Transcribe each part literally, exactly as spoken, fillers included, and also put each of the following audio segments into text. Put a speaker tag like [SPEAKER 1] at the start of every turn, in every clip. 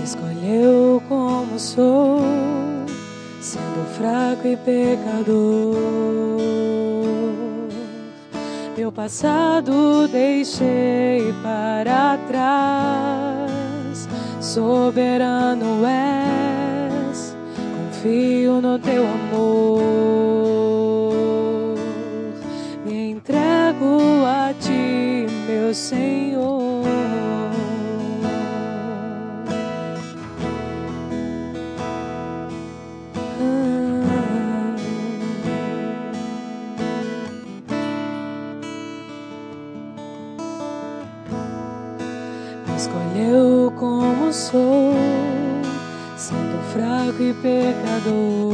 [SPEAKER 1] escolheu como sou, sendo fraco e pecador. Meu passado deixei para trás, soberano és, confio no teu amor. Me entrego a ti, meu Senhor. Escolheu como sou, sendo fraco e pecador.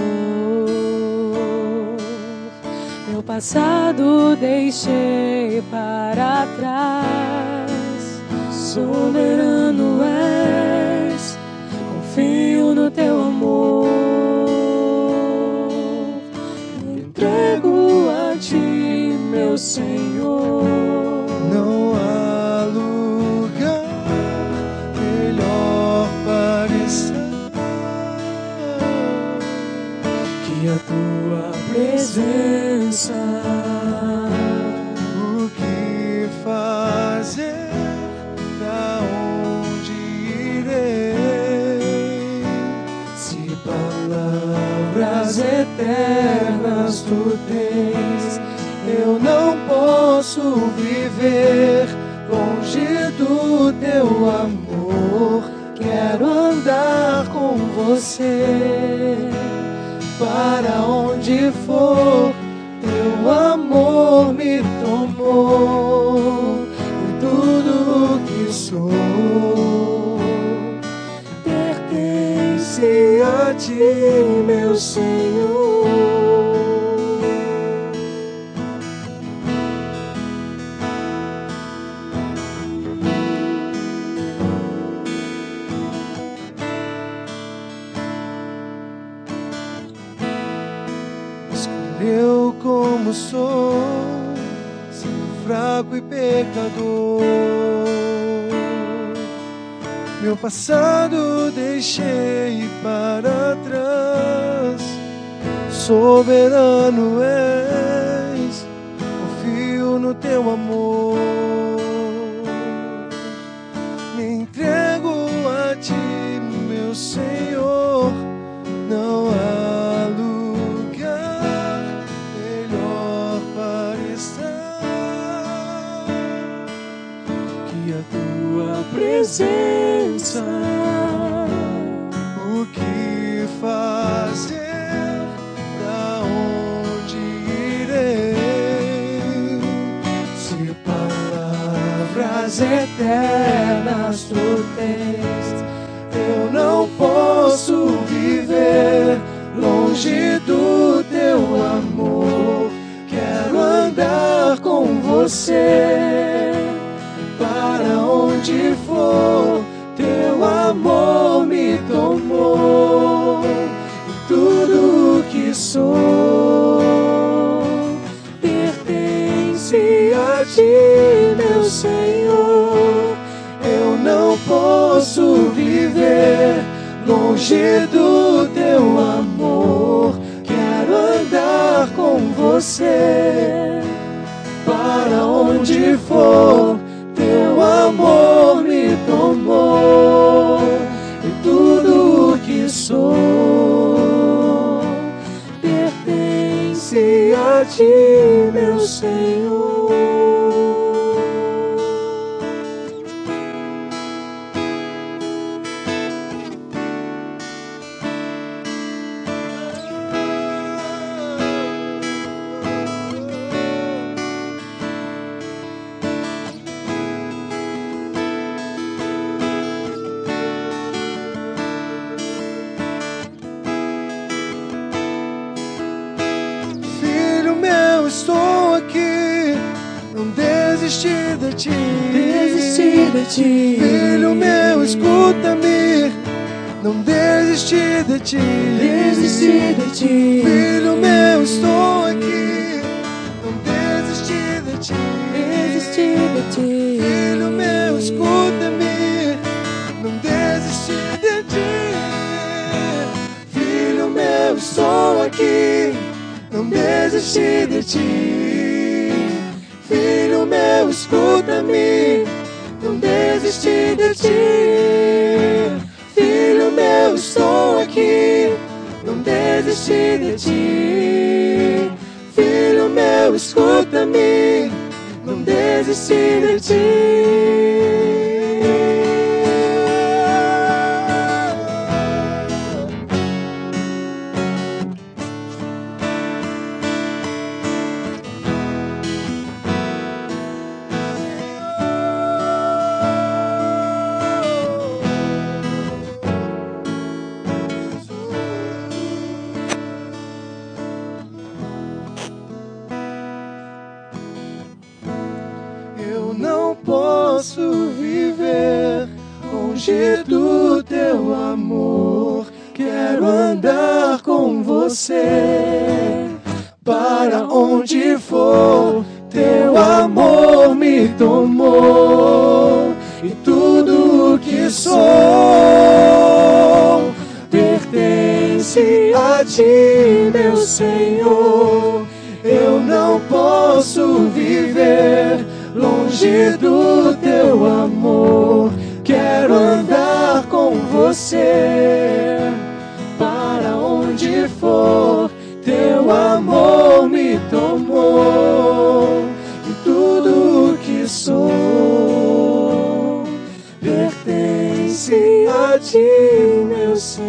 [SPEAKER 1] Meu passado deixei para trás, soberano és, confio no teu amor. Me entrego a ti, meu Senhor.
[SPEAKER 2] Não há lugar melhor para estar
[SPEAKER 1] que a tua presença.
[SPEAKER 2] O que fazer? Pra onde irei?
[SPEAKER 1] Se palavras eternas tu tens,
[SPEAKER 2] Eu não posso viver longe do teu amor.
[SPEAKER 1] quero andar com você.
[SPEAKER 2] Para onde for, teu amor me tomou. E tudo que sou pertence a ti, meu Senhor. Eu como sou, sendo fraco e pecador. Meu passado deixei para trás, soberano és, confio no teu amor. Me entrego a ti, meu Senhor. Não há lugar melhor para estar
[SPEAKER 1] que a tua presença.
[SPEAKER 2] O que fazer? Pra onde irei?
[SPEAKER 1] Se palavras eternas tu tens,
[SPEAKER 2] Eu não posso viver longe do teu amor. Quero andar com você. Para onde for, teu amor me tomou. E tudo que sou pertence a ti, meu Senhor. Eu não posso viver longe do teu amor. Quero andar com você. Para onde for, teu amor me tomou. E tudo que sou pertence a ti, meu Senhor. Estou aqui, não desisti de ti,
[SPEAKER 1] desisti de ti.
[SPEAKER 2] Filho meu, escuta-me, não desisti de ti,
[SPEAKER 1] desisti de ti.
[SPEAKER 2] Filho meu, estou aqui, não desisti de ti,
[SPEAKER 1] desisti de ti.
[SPEAKER 2] Filho meu, escuta-me, não desisti de ti. desistir de ti. Filho meu, escuta-me, não desisti de ti. Filho meu, estou aqui, não desisti de ti. Filho meu, escuta-me, não desisti de ti. Eu não posso viver longe do teu amor. Quero andar com você. Para onde for, teu amor me tomou. E tudo que sou pertence a ti, meu Senhor. Eu não posso viver longe do teu amor. Quero andar com você. Para onde for, teu amor me tomou. E tudo que sou pertence a ti, meu Senhor.